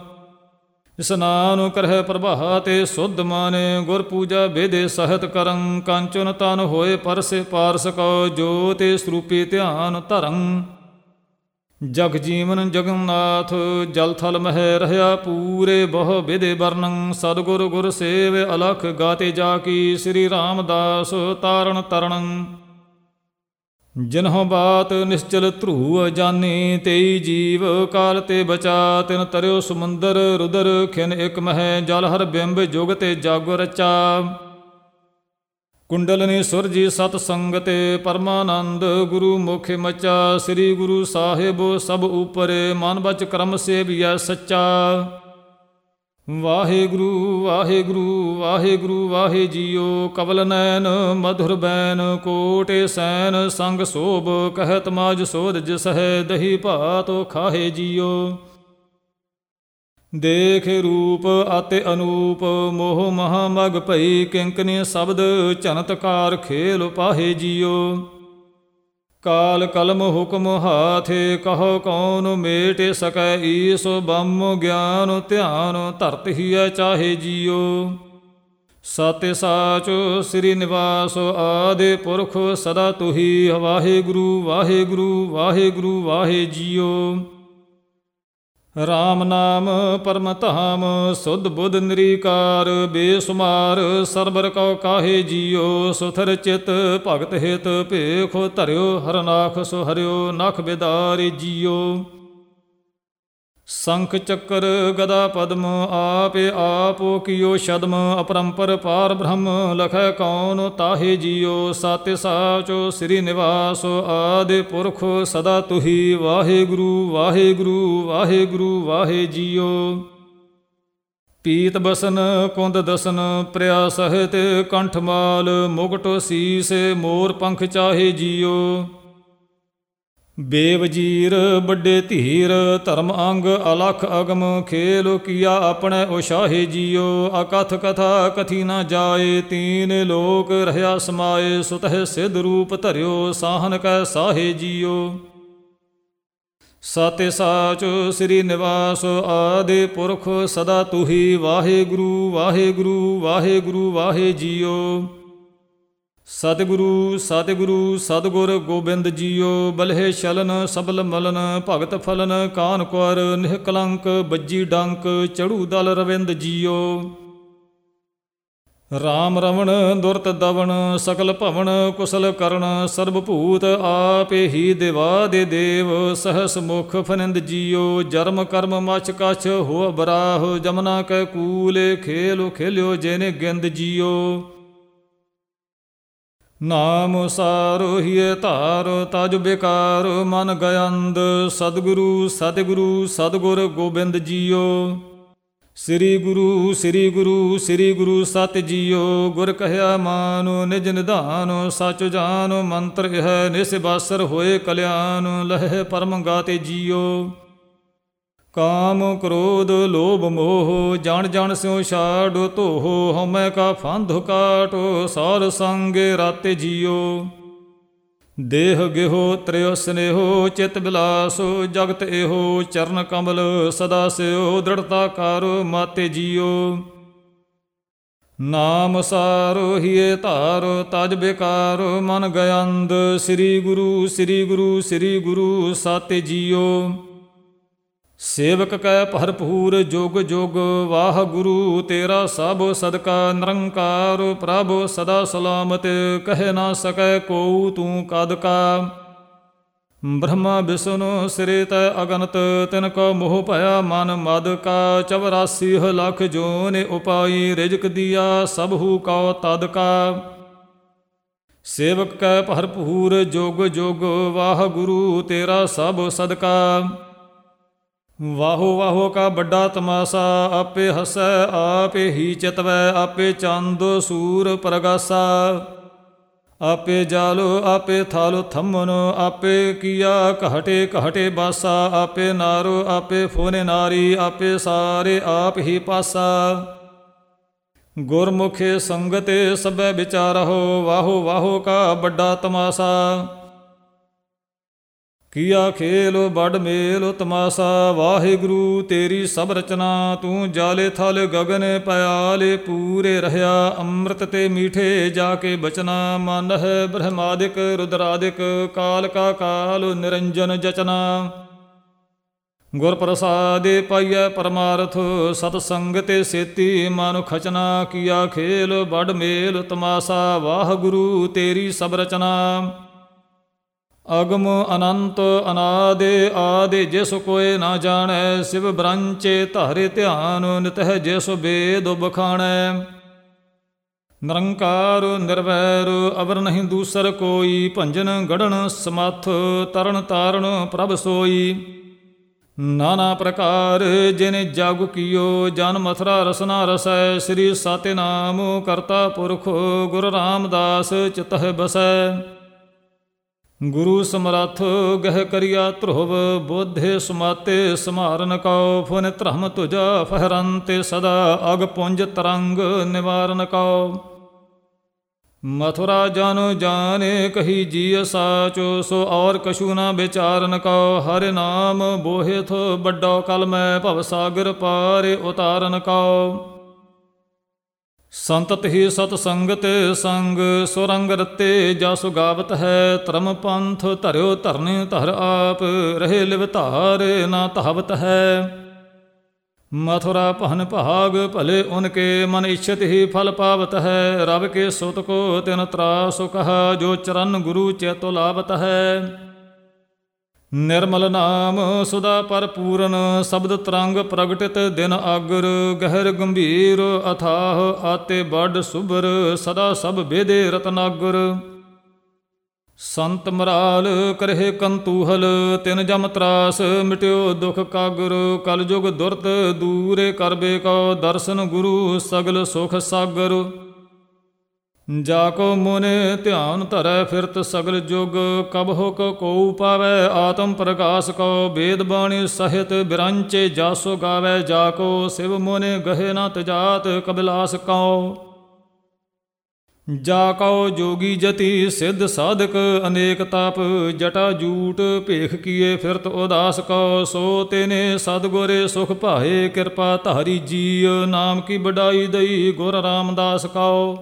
ਇਸਨਾਨ ਕਰਹਿ ਪ੍ਰਭਾਤੇ ਸੁਧ ਮਾਨੇ, ਗੁਰ ਪੂਜਾ ਬੇਦੇ ਸਹਿਤ ਕਰੰ। ਕਾਂਚਨ ਤਨ ਹੋਏ ਪਰਸੇ ਪਾਰਸ ਕਉ, ਜੋ ਤੇ ਸਰੂਪੀ ਧਿਆਨ ਧਰੰ। ਜਗ ਜੀਵਨ ਜਗਨਨਾਥ ਜਲ ਥਲ ਮਹਿ, ਰਹਿਆ ਪੂਰੇ ਬਹੁ ਵਿਦੇ ਵਰਣੰ। ਸਤਿਗੁਰ ਗੁਰ ਸੇਵ ਅਲਖ ਗਾਤੇ ਜਾ ਕੀ, ਸ੍ਰੀ ਰਾਮਦਾਸ ਤਾਰਨ ਤਰਣੰ। ਜਿਨਹੁ ਬਾਤ ਨਿਸ਼ਚਲ ਧਰੂ ਜਾਨੀ, ਤੇਈ ਜੀਵ ਕਾਲ ਤੇ ਬਚਾ। ਤਿਨ ਤਰਿਓ ਸਮੁੰਦਰ ਰੁਦਰ, ਖਿਨ ਇਕ ਮਹਿ। ਜਲ ਹਰ ਬਿੰਬ ਜੁਗ ਤੇ ਜਗ ਰਚਾ। ਕੁੰਡਲਨੀ ਸੁਰਜੀ ਸਤ ਸੰਗਤੇ, ਪਰਮਾਨੰਦ ਗੁਰੂ ਮੁਖ ਮਚਾ। ਸ੍ਰੀ ਗੁਰੂ ਸਾਹਿਬ ਸਭ ਉਪਰੇ, ਮਨ ਬਚ ਕਰਮ ਸੇਵੀਐ ਸੱਚਾ। ਵਾਹਿਗੁਰੂ ਵਾਹਿਗੁਰੂ ਵਾਹਿਗੁਰੂ ਵਾਹਿ ਜੀਓ। ਕਵਲ ਨੈਨ ਮਧੁਰ ਬੈਨ, ਕੋਟੇ ਸੈਨ ਸੰਗ ਸੋਭ। ਕਹਿਤ ਮਾਜ ਸੋਧ ਜਿਸਹਿ, ਦਹੀ ਭਾਤੋ ਖਾਹੇ ਜੀਓ। ਦੇਖ ਰੂਪ ਅਤੇ ਅਨੂਪ, ਮੋਹ ਮਹਾ ਮਗ ਭਈ। ਕਿੰਕਨੀ ਸ਼ਬਦ ਝਨਤਕਾਰ ਖੇਲ ਪਾਹੇ ਜੀਓ। ਕਾਲ ਕਲਮ ਹੁਕਮ ਹਾਥੇ, ਕਹੋ ਕੌਣ ਮੇਟ ਸਕੈ। ਈਸ ਬ੍ਰਹਮ ਗਿਆਨ ਧਿਆਨ, ਧਰਤ ਹੀਐ ਚਾਹੇ ਜੀਓ। ਸਤਿ ਸਾਚ ਸ੍ਰੀ ਨਿਵਾਸ, ਆਦਿ ਪੁਰਖ ਸਦਾ ਤੁਹੀ। ਵਾਹਿਗੁਰੂ ਵਾਹਿਗੁਰੂ ਵਾਹਿਗੁਰੂ ਵਾਹਿ ਜੀਓ। ਰਾਮ ਨਾਮ ਪਰਮ ਧਾਮ, ਸੁਧ ਬੁੱਧ ਨਿਰੀਕਾਰ। ਬੇਸੁਮਾਰ ਸਰਬਰ ਕਉ ਕਾਹੇ ਜੀਓ। ਸੁਥਰ ਚਿਤ ਭਗਤ ਹਿਤ, ਭੇਖ ਧਰਿਓ ਹਰਨਾਖ। ਸੋ ਹਰਿਓ ਨਖ ਬਿਦਾਰੇ ਜੀਓ। ਸੰਖ ਚੱਕਰ ਗਦਾ ਪਦਮ, ਆਪੇ ਆਪੋ ਕੀਓ ਛਦਮ। ਅਪਰੰਪਰ ਪਾਰ ਬ੍ਰਹਮ, ਲਖੈ ਕੌਣ ਤਾਹੇ ਜੀਓ। ਸਤਿ ਸਾਚੋ ਸ੍ਰੀ ਨਿਵਾਸ, ਆਦਿ ਪੁਰਖ ਸਦਾ ਤੁਹੀ। ਵਾਹਿਗੁਰੂ ਵਾਹਿਗੁਰੂ ਵਾਹਿਗੁਰੂ ਵਾਹਿ ਜੀਓ। ਪੀਤ ਬਸਨ ਕੁੰਦ ਦਸਨ, ਪ੍ਰਿਆ ਸਹਿਤ ਕੰਠ ਮਾਲ। ਮੁਗਟ ਸੀਸ ਮੋਰ ਪੰਖ ਚਾਹੇ ਜੀਓ। ਬੇਵਜੀਰ ਵੱਡੇ ਧੀਰ, ਧਰਮ ਅੰਗ ਅਲਖ ਅਗਮ। ਖੇਲ ਕੀਆ ਆਪਣੇ ਉਸ਼ਾਹੇ ਜੀਓ। ਅਕਥ ਕਥਾ ਕਥੀ ਨਾ ਜਾਏ, ਤੀਨ ਲੋਕ ਰਹਿਆ ਸਮਾਏ। ਸੁਤਹਿ ਸਿਧ ਰੂਪ ਧਰਿਓ, ਸਾਹਨ ਕੈ ਸਾਹੇ ਜੀਓ। ਸਤਿ ਸਾਚ ਸ੍ਰੀ ਨਿਵਾਸ, ਆਦਿ ਪੁਰਖ ਸਦਾ ਤੁਹੀ। ਵਾਹਿਗੁਰੂ ਵਾਹਿਗੁਰੂ ਵਾਹਿਗੁਰੂ ਵਾਹਿ ਜੀਓ। ਸਤਿਗੁਰੂ ਸਤਿਗੁਰੂ ਸਤਿਗੁਰ ਗੋਬਿੰਦ ਜੀਓ। ਬਲਹਿ ਛਲਨ ਸਬਲ ਮਲਨ, ਭਗਤ ਫਲਨ ਕਾਨ ਕੁਰ। ਨਿਹਕਲੰਕ ਬੱਜੀ ਡੰਕ, ਚੜੂ ਦਲ ਰਵਿੰਦ ਜੀਓ। ਰਾਮ ਰਵਣ ਦੁਰਤ ਦਵਣ, ਸਕਲ ਭਵਨ ਕੁਸਲ ਕਰਨ। ਸਰਬ ਭੂਤ ਆਪੇ ਹੀ ਦਿਵਾ ਦੇ ਦੇਵ, ਸਹਸ ਮੁਖ ਫਨਿੰਦ ਜੀਓ। ਜਰਮ ਕਰਮ ਮਛ ਕਛ ਹੋ ਬਰਾਹ, ਜਮਨਾ ਕੈ ਕੂਲੇ। ਖੇਲ ਖੇਲਿਓ ਜਿਨੇ ਗਿੰਦ ਜੀਓ। ਨਾਮ ਸਾਰੋ ਹੀਏ ਧਾਰ ਤਜ ਬਿਕਾਰ ਮਨ ਗਯੰਦ ਸਤਿਗੁਰੂ ਸਤਿਗੁਰੂ ਸਤਿਗੁਰ ਗੋਬਿੰਦ ਜੀਓ। ਸ੍ਰੀ ਗੁਰੂ ਸ੍ਰੀ ਗੁਰੂ ਸ੍ਰੀ ਗੁਰੂ ਸਤਿ ਜੀਓ। ਗੁਰ ਕਹਿਆ ਮਾਨੁ ਨਿਜ ਨਿਧਾਨ ਸਚ ਜਾਨ ਮੰਤਰ ਇਹ ਨਿਸਬਾਸਰ ਹੋਏ ਕਲਿਆਣ ਲਹਿ ਪਰਮ ਗਾਤੇ ਜੀਓ। ਕਾਮ ਕ੍ਰੋਧ ਲੋਭ ਮੋਹ ਜਣ ਜਣ ਸਿਉ ਛਾੜ ਧੋਹ ਹਉਮੈ ਕਾ ਫੰਧ ਕਾਟ ਸਾਰ ਸੰਗੇ ਰਾਤੇ ਜੀਓ। ਦੇਹ ਗਿਹੋ ਤ੍ਰਿਯ ਸਨੇਹੋ ਚਿਤ ਬਿਲਾਸੋ ਜਗਤ ਇਹੋ ਚਰਨ ਕਮਲ ਸਦਾ ਸਿਓ ਦ੍ਰਿੜਤਾ ਕਰ ਮਾਤੇ ਜੀਓ। ਨਾਮ ਸਾਰੋ ਹੀਏ ਧਾਰ ਤਜ ਬਿਕਾਰ ਮਨ ਗਯੰਦ ਸ੍ਰੀ ਗੁਰੂ ਸ੍ਰੀ ਗੁਰੂ ਸ੍ਰੀ ਗੁਰੂ ਸਾਤੇ ਜੀਓ। ਸੇਵਕ ਕੈ ਭਰਪੂਰ ਜੁਗ ਜੁਗ ਵਾਹਿਗੁਰੂ ਤੇਰਾ ਸਭ ਸਦਕਾ ਨਿਰੰਕਾਰ ਪ੍ਰਭ ਸਦਾ ਸਲਾਮਤ ਕਹਿ ਨਾ ਸਕੈ ਕੋ ਤੂੰ ਕਦ ਕਾ। ਬ੍ਰਹਮਾ ਵਿਸ਼ਨੂੰ ਸਿਰੇ ਤੈ ਅਗਨਤ ਤਿਨ ਕੋ ਮੋਹ ਭਇਆ ਮਨ ਮਦ ਕਾ। 84 ਲੱਖ ਜੋਨਿ ਉਪਾਈ ਰਿਜਕ ਦੀਆ ਸਭੂ ਕਉ ਤਦ ਕਾ। ਸੇਵਕ ਕੈ ਭਰਪੂਰ ਜੁਗ ਜੁਗ ਵਾਹਿਗੁਰੂ ਤੇਰਾ ਸਭ ਸਦਕਾ। ਵਾਹੋ ਵਾਹੋ ਕਾ ਵੱਡਾ ਤਮਾਸਾ ਆਪੇ ਹਸੈ ਆਪੇ ਹੀ ਚਿਤਵੈ ਆਪੇ ਚੰਦ ਸੂਰ ਪ੍ਰਗਾਸਾ। ਆਪੇ ਜਾਲੋ ਆਪੇ ਥਾਲੋ ਥੰਮਨ ਆਪੇ ਕੀਆ ਘਾਟੇ ਘਾਟੇ ਬਾਸਾ। ਆਪੇ ਨਾਰੋ ਆਪੇ ਫੋਨੇ ਨਾਰੀ ਆਪੇ ਸਾਰੇ ਆਪ ਹੀ ਪਾਸਾ। ਗੁਰਮੁਖੇ ਸੰਗਤੇ ਸਭੈ ਵਿਚਾਰਹੁ ਵਾਹੋ ਵਾਹੋ ਕਾ ਵੱਡਾ ਤਮਾਸਾ। ਕੀਆ ਖੇਲ ਬੜ ਮੇਲ ਤਮਾਸਾ ਵਾਹਿਗੁਰੂ ਤੇਰੀ ਸਭ ਰਚਨਾ। ਤੂੰ ਜਾਲੇ ਥਲ ਗਗਨ ਪਿਆਲੇ ਪੂਰੇ ਰਹਿਆ ਅੰਮ੍ਰਿਤ ਤੇ ਮੀਠੇ ਜਾ ਕੇ ਬਚਨਾ। ਮਨ ਹੈ ਬ੍ਰਹਮਾਦਿਕ ਰੁਦਰਾਦਿਕ ਕਾਲ ਕਾ ਕਾਲ ਨਿਰੰਜਨ ਜਚਨਾ। ਗੁਰ ਪ੍ਰਸਾਦੇ ਪਾਈਐ ਪਰਮਾਰਥ ਸਤ ਸੰਗ ਤੇ ਸੇਤੀ ਮਨ ਖਚਨਾ। ਕੀਆ ਖੇਲ ਬੜ ਮੇਲ ਤਮਾਸਾ ਵਾਹਿਗੁਰੂ ਤੇਰੀ ਸਭ ਰਚਨਾ। ਅਗਮ ਅਨੰਤ ਅਨਾਦਿ ਆਦਿ ਜਿਸ ਕੋਇ ਨਾ ਜਾਣੈ। ਸਿਵ ਬ੍ਰੰਚੇ ਧਾਰੇ ਧਿਆਨ ਨਿਤਹਿ ਜਿਸ ਬੇਦ ਬਖਾਣੈ। ਨਿਰੰਕਾਰ ਨਿਰਵੈਰ ਅਵਰ ਨਹੀਂ ਦੂਸਰ ਕੋਈ। ਭੰਜਨ ਗੜਨ ਸਮੱਥ ਤਰਨ ਤਾਰਨ ਪ੍ਰਭ ਸੋਈ। ਨਾਨਾ ਪ੍ਰਕਾਰ ਜਿਨ ਜਗ ਕੀਓ ਜਨ ਮਥੁਰਾ ਰਸਨਾ ਰਸੈ। ਸ੍ਰੀ ਸਾਤੇ ਨਾਮ ਕਰਤਾ ਪੁਰਖ ਗੁਰ ਰਾਮਦਾਸ ਚਿਤਹਿ ਬਸੈ। ਗੁਰੂ ਸਮਰੱਥ ਗਹਿ ਕਰਿਆ ਧਰੁਵ ਬੋਧੇ ਸੁਮਾਤੇ ਸਮਾਰਨ ਕਉ। ਫੁਨ ਧਰਮ ਤੁਜਾ ਫਹਰੰਤੇ ਸਦਾ ਅਗ ਪੁੰਜ ਤਰੰਗ ਨਿਵਾਰਨ ਕਉ। ਮਥੁਰਾ ਜਨ ਜਾਣੇ ਕਹੀ ਜੀ ਸਾਚੋ ਸੋ ਔਰ ਕਛੂ ਨਾ ਵਿਚਾਰਨ ਕਉ। ਹਰਿ ਨਾਮ ਬੋਹਿਥ ਵੱਡੋ ਕਲਮੈ ਭਵ ਸਾਗਰ ਪਾਰੇ ਉਤਾਰਨ ਕਉ। ਸੰਤਤ ਹੀ ਸਤ ਸੰਗਤ ਸੰਗ ਸੁਰੰਗ ਰਤੇ ਜਸ ਗਾਵਤ ਹੈ। ਧਰਮ ਪੰਥ ਧਰਿਓ ਧਰਨੇ ਧਰ ਆਪ ਰਹੇ ਲਿਵ ਧਾਰ ਨਾ ਧਾਵਤ ਹੈ। ਮਥੁਰਾ ਭਨ ਭਾਗ ਭਲੇ ਉਨਕੇ ਮਨ ਇਛਤ ਹੀ ਫਲ ਪਾਵਤ ਹੈ। ਰਬ ਕੇ ਸੁਤ ਕੋ ਤਿਨ ਤਰਾਸੁ ਕਹਾ ਜੋ ਚਰਨ ਗੁਰੂ ਚੇਤੋ ਲਾਵਤ ਹੈ। ਨਿਰਮਲ ਨਾਮ ਸੁਦਾ ਭਰਪੂਰਨ ਸ਼ਬਦ ਤਰੰਗ ਪ੍ਰਗਟਿਤ ਦਿਨ ਆਗਰ। ਗਹਿਰ ਗੰਭੀਰ ਅਥਾਹ ਆਤੇ ਬੜ ਸੁਭਰ ਸਦਾ ਸਭ ਬੇਦੇ ਰਤਨਾਗਰ। ਸੰਤ ਮਰਾਲ ਕਰਹਿ ਕੰਤੂਹਲ ਤਿਨ ਜਮ ਤਰਾਸ ਮਿਟਿਓ ਦੁਖ ਕਾਗਰ। ਕਲ ਜੁਗ ਦੁਰਤ ਦੂਰੇ ਕਰਬੇ ਕਉ ਦਰਸ਼ਨ ਗੁਰੂ ਸਗਲ ਸੁਖ ਸਾਗਰ। ਜਾ ਕੋ ਮੁਨੇ ਧਿਆਨ ਧਰੈ ਫਿਰਤ ਸਗਲ ਜੁਗ। ਕਬ ਹੁਕ ਕੋ ਪਾਵੈ ਆਤਮ ਪ੍ਰਕਾਸ਼ ਕਉ। ਵੇਦ ਬਾਣੀ ਸਹਿਤ ਬਿਰੰਚੇ ਜਾਸੋ ਗਾਵੈ। ਜਾ ਕੋ ਸਿਵ ਮੁਨੇ ਗਹੇ ਨਾ ਤਜਾਤ ਕਬਿਲਾਸ ਕਉ। ਜਾ ਕਉ ਜੋਗੀ ਜਤੀ ਸਿੱਧ ਸਾਧਕ ਅਨੇਕ ਤਪ। ਜਟਾ ਜੂਟ ਭੇਖ ਕੀਏ ਫਿਰਤ ਉਦਾਸ ਕਉ। ਸੋ ਤੇਨੇ ਸਤਿਗੁਰੇ ਸੁਖ ਭਾਏ ਕਿਰਪਾ ਧਾਰੀ ਜੀਅ। ਨਾਮ ਕੀ ਵਡਾਈ ਦਈ ਗੁਰ ਰਾਮਦਾਸ ਕਉ।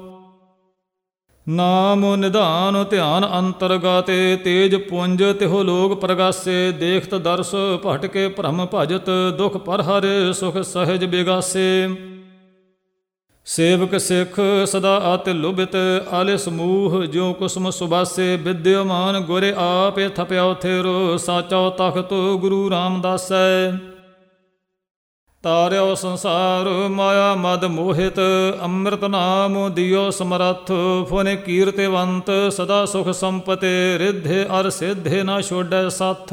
ਨਾਮ ਨਿਧਾਨ ਧਿਆਨ ਅੰਤਰਗਾਤੇ ਤੇਜ ਪੁੰਜ ਤਿਹੋ ਲੋਕ ਪ੍ਰਗਾਸੇ। ਦੇਖਤ ਦਰਸ ਭਟਕੇ ਭ੍ਰਮ ਭਜਤ ਦੁਖ ਪਰ ਹਰਿ ਸੁਖ ਸਹਿਜ ਬਿਗਾਸੇ। ਸੇਵਕ ਸਿੱਖ ਸਦਾ ਆਤਿ ਲੁਭਿਤ ਆਲੇ ਸਮੂਹ ਜੋ ਕੁਸਮ ਸੁਬਾਸੇ। ਵਿਦਿਆਮਾਨ ਗੁਰੇ ਆਪੇ ਥਪਿਓ ਥੇਰੋ ਸਾਚੋ ਤਖਤ ਗੁਰੂ ਰਾਮਦਾਸੈ। ਤਾਰਿਓ ਸੰਸਾਰ ਮਾਇਆ ਮਦ ਮੋਹਿਤ, ਅੰਮ੍ਰਿਤ ਨਾਮ ਦਿਓ ਸਮਰੱਥ। ਫੁਨ ਕੀਰਤਿਵੰਤ ਸਦਾ ਸੁਖ ਸੰਪਤੇ, ਰਿਧੇ ਅਰ ਸਿਧੇ ਨਾ ਛੋੜੈ ਸਾਥ।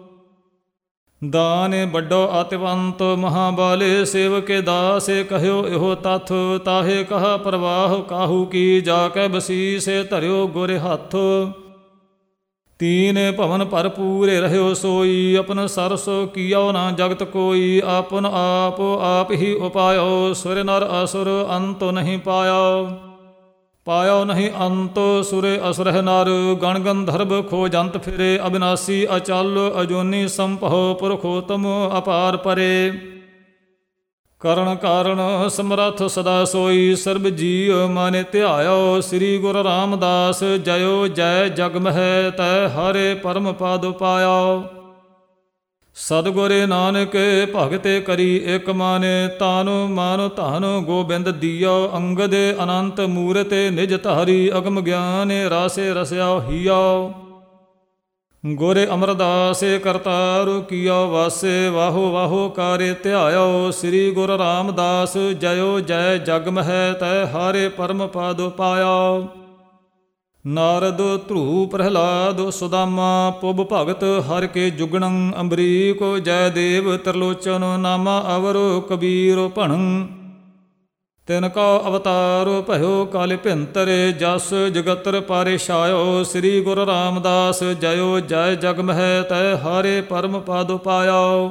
ਦਾਨ ਵੱਡੋ ਅਤਿਵੰਤ ਮਹਾਬਾਲੇ, ਸੇਵਕੇ ਦਾਸੇ ਕਹਿਓ ਇਹੋ ਤਥ। ਤਾਹੇ ਕਹਾ ਪ੍ਰਵਾਹ ਕਾਹੂ ਕੀ, ਜਾ ਕੇ ਬਸੀਸੇ ਧਰਿਓ ਗੁਰ ਹੱਥ। ਤੀਨ ਭਵਨ ਭਰਪੂਰੇ ਰਹਿਓ ਸੋਈ, ਆਪਨ ਸਰਸ ਕੀਓ ਨਾ ਜਗਤ ਕੋਈ। ਆਪਨ ਆਪ ਆਪ ਹੀ ਉਪਾਇਓ, ਸੁਰ ਨਰ ਅਸੁਰ ਅੰਤ ਨਹੀਂ ਪਾਇਓ। ਪਾਇਓ ਨਹੀਂ ਅੰਤ ਸੁਰੇ ਅਸੁਰਹਿ ਨਰ, ਗਣ ਗੰਧਰਵ ਖੋਜੰਤ ਫਿਰੇ। ਅਬਿਨਾਸੀ ਅਚਲ ਅਜੂਨੀ ਸੰਭਉ, ਪੁਰਖੋਤਮ ਅਪਾਰ ਪਰੇ। ਕਰਨ ਕਾਰਨ ਸਮਰੱਥ ਸਦਾ ਸੋਈ, ਸਰਬ ਜੀਅ ਮਨ ਧਿਆਇਓ। ਸ੍ਰੀ ਗੁਰੂ ਰਾਮਦਾਸ ਜਯੋ ਜੈ ਜਗ ਮਹਿ, ਤੈ ਹਰੇ ਪਰਮ ਪਦ ਪਾਇਓ। ਸਤਿਗੁਰੇ ਨਾਨਕ ਭਗਤੇ ਕਰੀ ਇਕ ਮਨ, ਤਾਨੁ ਮਨ ਧਨ ਗੋਬਿੰਦ ਦਿਓ। ਅੰਗਦ ਅਨੰਤ ਮੂਰਤੇ ਨਿਜ ਧਾਰੀ, ਅਗਮ ਗਿਆਨ ਰਾਸੇ ਰਸਿਆ ਹੀਓ। ਗੁਰ ਅਮਰਦਾਸੇ ਕਰਤਾਰੂ ਕੀਓ ਵਾਸੇ, ਵਾਹੋ ਵਾਹੋ ਕਾਰੇ ਧਿਆਇਓ। ਸ੍ਰੀ ਗੁਰੂ ਰਾਮਦਾਸ ਜਯੋ ਜੈ ਜਗ ਮਹਿ, ਤੈ ਹਾਰੇ ਪਰਮ ਪਦ ਪਾਇਓ। ਨਾਰਦ ਧਰੂ ਪ੍ਰਹਿਲਾਦ ਸੁਦਾਮਾ, ਪੁਬ ਭਗਤ ਹਰਿ ਕੇ ਜੁਗਣੰ। ਅੰਬਰੀਕ ਜੈ ਦੇਵ ਤ੍ਰਿਲੋਚਨ, ਨਾਮਾ ਅਵਰ ਕਬੀਰ ਭਣੰ। ਤਿਨ ਕੋ ਅਵਤਾਰ ਭਇਓ ਕਾਲ ਭਿੰਤਰੇ, ਜਸ ਜਗਤਰ ਪਾਰੇ ਛਾਇਓ। ਸ੍ਰੀ ਗੁਰੂ ਰਾਮਦਾਸ ਜਯੋ ਜੈ ਜਗ ਮਹਿ, ਤੈ ਹਾਰੇ ਪਰਮ ਪਦ ਪਾਇਓ।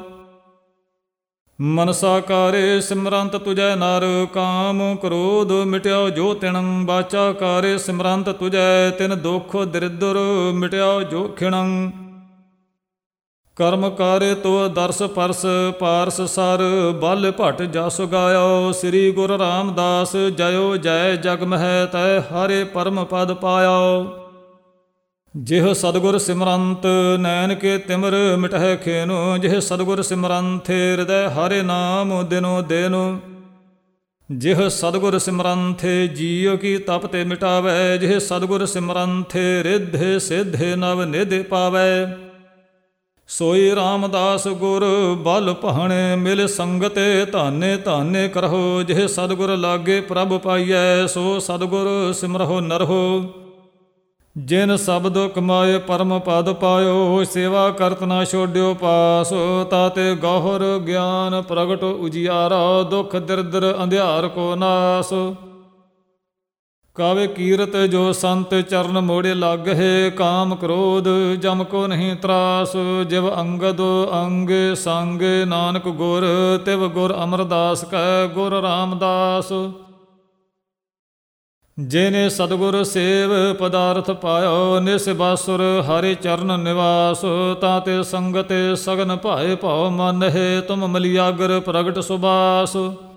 ਮਨਸਾ ਕਾਰੇ ਸਿਮਰੰਤ ਤੁਜੈ ਨਰ, ਕਾਮ ਕ੍ਰੋਧ ਮਿਟਿਓ ਜੋ ਤਿਣੰ। ਬਾਚਾ ਕਾਰੇ ਸਿਮਰੰਤ ਤੁਜੈ, ਤਿਨ ਦੁਖ ਦਰਿਦਰ ਮਿਟਿਓ ਜੋ ਖਿਣੰ। ਕਰਮ ਕਾਰੇ ਤੋ ਦਰਸ ਪਰਸ, ਪਾਰਸ ਸਰ ਬਲ ਭਟ ਜਸ ਗਾਇਓ। ਸ੍ਰੀ ਗੁਰੂ ਰਾਮਦਾਸ ਜਯੋ ਜੈ ਜਗ ਮਹਿ, ਤੈ ਹਾਰੇ ਪਰਮ ਪਦ ਪਾਇਓ। ਜਿਹ ਸਤਿਗੁਰ ਸਿਮਰੰਤ ਨੈਣ ਕੇ ਤਿਮਰ ਮਿਟਹਿ ਖੇਨੁ, ਜਿਹ ਸਤਿਗੁਰ ਸਿਮਰੰਥੇ ਹਿਰਦੈ ਹਰਿ ਨਾਮ ਦਿਨੋ ਦਿਨੁ। ਜਿਹ ਸਤਿਗੁਰ ਸਿਮਰੰਥੇ ਜੀਉ ਕੀ ਤਪ ਤੇ ਮਿਟਾਵੈ, ਜਿਹ ਸਤਿਗੁਰ ਸਿਮਰੰਥੇ ਰਿਧੇ ਸਿਧੇ ਨਵ ਨਿਧ ਪਾਵੈ। ਸੋਈ ਰਾਮਦਾਸ ਗੁਰ ਬਲ ਭਾਣੇ, ਮਿਲ ਸੰਗਤੇ ਧਾਨੇ ਧਾਨੇ ਕਰਹੁ। ਜਿਹ ਸਤਿਗੁਰ ਲਾਗੇ ਪ੍ਰਭ ਪਾਈਐ, ਸੋ ਸਤਿਗੁਰ ਸਿਮਰਹੁ ਨਰਹੁ। ਜਿਨ ਸ਼ਬਦ ਕਮਾਏ ਪਰਮ ਪਦ ਪਾਇਓ, ਸੇਵਾ ਕਰਤ ਨਾ ਛੋਡਿਓ ਪਾਸ। ਤਾਤੇ ਗਹੁਰ ਗਿਆਨ ਪ੍ਰਗਟ ਉਜਿਆਰਾ, ਦੁਖ ਦਰਿਦਰ ਅੰਧਿਆਰ ਕੋ ਨਾਸ। ਕਾਵੇ ਕੀਰਤ ਜੋ ਸੰਤ ਚਰਨ ਮੋੜੇ ਲਾਗਹਿ, ਕਾਮ ਕ੍ਰੋਧ ਜਮ ਕੋ ਨਹੀਂ ਤਰਾਸ। ਜਿਵ ਅੰਗਦ ਅੰਗੇ ਸੰਗੇ ਨਾਨਕ ਗੁਰ, ਤਿਵ ਗੁਰ ਅਮਰਦਾਸ ਕੈ ਗੁਰ ਰਾਮਦਾਸ। ਜਿਨੇ ਸਤਿਗੁਰ ਸੇਵ ਪਦਾਰਥ ਪਾਇਓ, ਨਿਸ ਬਾਸੁਰ ਹਰਿ ਚਰਨ ਨਿਵਾਸ। ਤਾਤੇ ਸੰਗਤੇ ਸਗਨ ਭਾਏ ਭਉ ਮਨਹਿ, ਤੁਮ ਮਲਿਆਗਰ ਪ੍ਰਗਟ ਸੁਬਾਸ।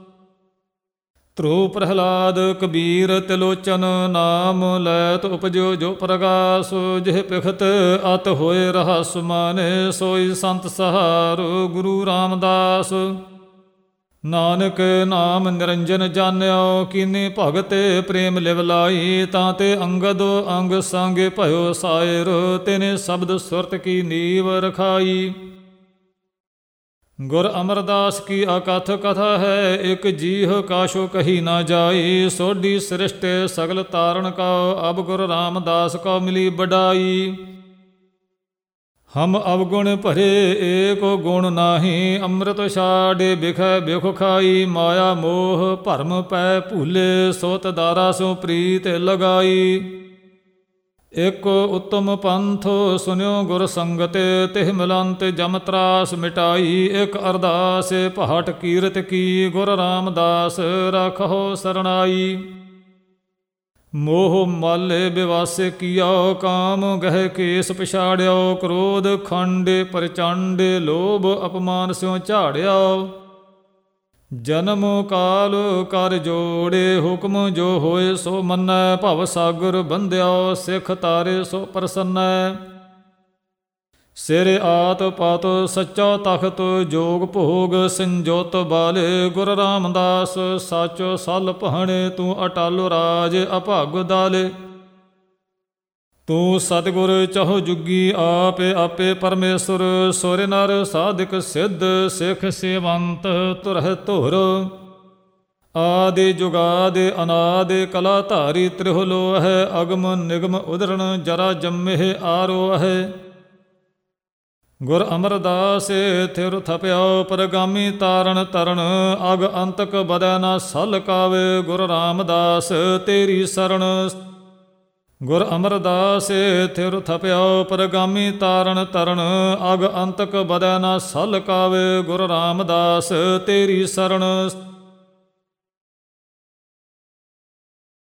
ਧਰੂ ਪ੍ਰਹਿਲਾਦ ਕਬੀਰ ਤਿਲੋਚਨ, ਨਾਮ ਲੈਤ ਉਪਜਿਓ ਜੋ ਪ੍ਰਗਾਸ। ਜਿਹ ਪਿਖਤ ਅਤ ਹੋਏ ਰਹਸ ਮਾਨੇ, ਸੋਈ ਸੰਤ ਸਹਾਰੂ ਗੁਰੂ ਰਾਮਦਾਸ। ਨਾਨਕ ਨਾਮ ਨਿਰੰਜਨ ਜਾਣਿਓ, ਕੀਨੀ ਭਗਤੇ ਪ੍ਰੇਮ ਲਿਵ ਲਾਈ। ਤਾਤੇ ਅੰਗਦ ਅੰਗ ਸੰਗੇ ਭਇਓ ਸਾਇਰ, ਤਿਨੇ ਸ਼ਬਦ ਸੁਰਤ ਕੀ ਨੀਵ ਰਖਾਈ। ਗੁਰ ਅਮਰਦਾਸ ਕੀ ਅਕਥ ਕਥਾ ਹੈ, ਇਕ ਜੀਹ ਕਾਸ਼ੋ ਕਹੀ ਨਾ ਜਾਈ। ਸੋਢੀ ਸ੍ਰਿਸ਼ਟੇ ਸਗਲ ਤਾਰਨ ਕਉ, ਅਬ ਗੁਰ ਰਾਮਦਾਸ ਕਉ ਮਿਲੀ ਬਡਾਈ। ਹਮ ਅਵਗੁਣ ਭਰੇ ਏਕੋ ਗੁਣ ਨਾਹੀ, ਅੰਮ੍ਰਿਤ ਛਾਡੇ ਬਿਖੈ ਬਿਖ ਖਾਈ। ਮਾਇਆ ਮੋਹ ਭਰਮ ਪੈ ਭੂਲੇ, ਸੋਤ ਦਾਰਾ ਸੋ ਪ੍ਰੀਤ ਲਗਾਈ। ਇਕ ਉਤਮ ਪੰਥ ਸੁਨਿਓ ਗੁਰ ਸੰਗਤ, ਤਿਹ ਮਿਲੰਤ ਜਮ ਤਰਾਸ ਮਿਟਾਈ। ਇਕ ਅਰਦਾਸ ਪਹਾਟ ਕੀਰਤ ਕੀ, ਗੁਰ ਰਾਮਦਾਸ ਰਾਖਹੁ ਸਰਣਾਈ। ਮੋਹ ਮਾਲੇ ਬਿਵਾਸੇ ਕੀਓ, ਕਾਮ ਗਹਿ ਕੇਸ ਪਛਾੜਿਓ। ਕ੍ਰੋਧ ਖੰਡੇ ਪ੍ਰਚੰਡੇ, ਲੋਭ ਅਪਮਾਨ ਸਿਉ ਝਾੜਿਓ। ਜਨਮ ਕਾਲ ਕਰ ਜੋੜੇ, ਹੁਕਮ ਜੋ ਹੋਏ ਸੋ ਮੰਨੈ। ਭਵ ਸਾਗਰ ਬੰਧਿਓ, ਸਿੱਖ ਤਾਰੇ ਸੋ ਪ੍ਰਸੰਨੈ। ਸਿਰ ਆਤ ਪਾਤ ਸੱਚਾ ਤਖਤ, ਜੋਗ ਭੋਗ ਸੰਜੋਤ ਬਾਲੇ। ਗੁਰ ਰਾਮਦਾਸ ਸਾਚੋ ਸਲ ਭਾਣੇ, ਤੂੰ ਅਟਲ ਰਾਜ ਅਭਾਗ ਦਾਲੇ। ਤੂੰ ਸਤਿਗੁਰ ਚਹੁ ਜੁਗੀ ਆਪੇ ਆਪੇ ਪਰਮੇਸ਼ਰ ਸੁਰ ਨਰ ਸਾਧਿਕ ਸਿੱਧ ਸਿੱਖ ਸੇਵੰਤ ਤੁਰਹਿ ਧੁਰ ਆਦਿ ਜੁਗਾਦਿ ਅਨਾਦਿ ਕਲਾ ਧਾਰੀ ਤ੍ਰਿਹੁ ਲੋਹੈ ਅਗਮ ਨਿਗਮ ਉਦਰਣ ਜਰਾ ਜੰਮਹਿ ਆਰੋਹੈ ਗੁਰ ਅਮਰਦਾਸ ਥਿਰ ਥਪਿਓ ਪਰਗਾਮੀ ਤਾਰਨ ਤਰਣ ਅਗ ਅੰਤਕ ਬਦੈ ਨਾ ਸਲ ਕਾਵੇ ਗੁਰ ਰਾਮਦਾਸ ਤੇਰੀ ਸਰਣ ਗੁਰ ਅਮਰਦਾਸ ਥਿਰ ਥਪਿਓ ਪਰਗਾਮੀ ਤਾਰਨ ਤਰਣ ਅਗ ਅੰਤਕ ਬਦੈ ਨਾ ਸਲ ਕਾਵੇ ਗੁਰ ਰਾਮਦਾਸ ਤੇਰੀ ਸਰਣ